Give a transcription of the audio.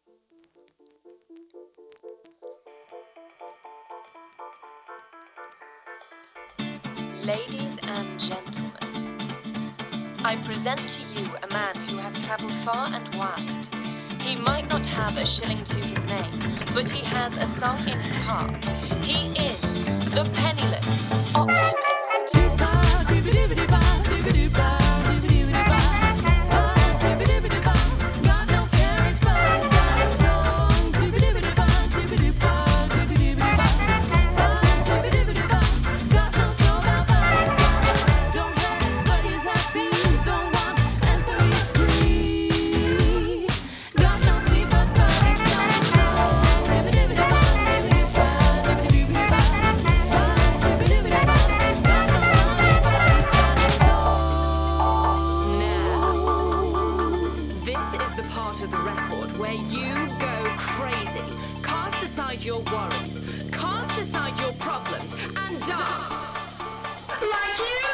Ladies and gentlemen, I present to you a man who has travelled far and wide. He might not have a shilling to his name, but he has a song in his heart. He is the penniless optimist. Of the record where you go crazy. Cast aside your worries, cast aside your problems, and dance like you